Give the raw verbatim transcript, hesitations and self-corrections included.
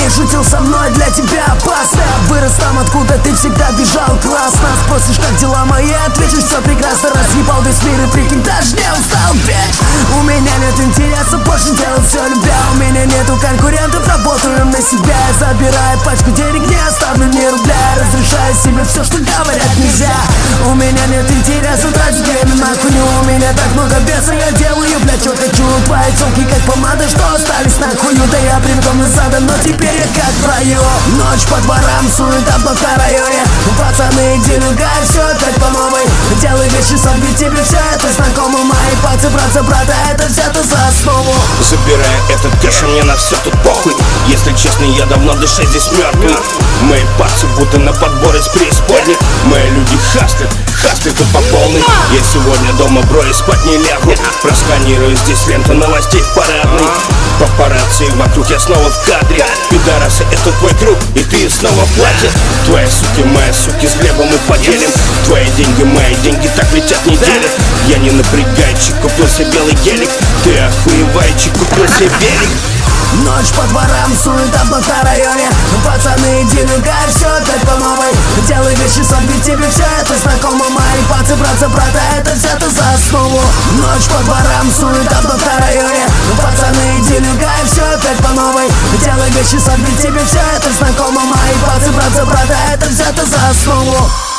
не шутил со мной, для тебя опасно. Вырос там, откуда ты всегда бежал, классно. Спросишь, как дела мои, отвечу, все прекрасно. Разъебал весь мир и прикинь, даже не устал бить. У меня нет интереса, больше делать все любя. У меня нету конкурентов, работаю на себя. Я забираю пачку денег, не оставлю ни рубля. Разрешаю себе все, что говорят нельзя. У меня нет интереса, тратить время на хуйню. У меня так много беса, я делаю, блядь, что хочу. Твои телки как помада, что остались на хую. Да я привыком назад, но теперь я как в раю. Ночь по дворам, суета в районе. Пацаны, иди люгай, все опять по новой. Делай вещи, сам тебе все это знакомо. Мои пальцы, братца, брата, это взято за основу. Забирая этот кэш, а мне на все тут похуй. Если честно, я давно дышать здесь мертвый. Мои пальцы будто на подбор из преисподней. Мои люди хаслят, хаслят тут по полной. Я сегодня дома, бро, и спать не лягу. Просканирую здесь ленту новостей в парадной. Папарацци вокруг, я снова в кадре. Пидорасы, это твой круг, и ты снова в платье. Твои суки, мои суки, с хлебом мы поделим. Твои деньги, мои деньги, так летят недели. Я не напрягайчик, купил себе белый гелик. Ты охуевайчик, купил себе велик. Ночь по дворам, суета в районе. Пацаны, иди люгай, все опять по новой. Делай вещи, сам тебе все это знакомо. Мои пальцы, братца, брата, это взято за основу. Ночь по дворам, суета в районе. Пацаны, иди люгай, все опять по новой. Делай вещи, сам тебе все это знакомо. Мои пальцы, братца, брата, это взято за основу.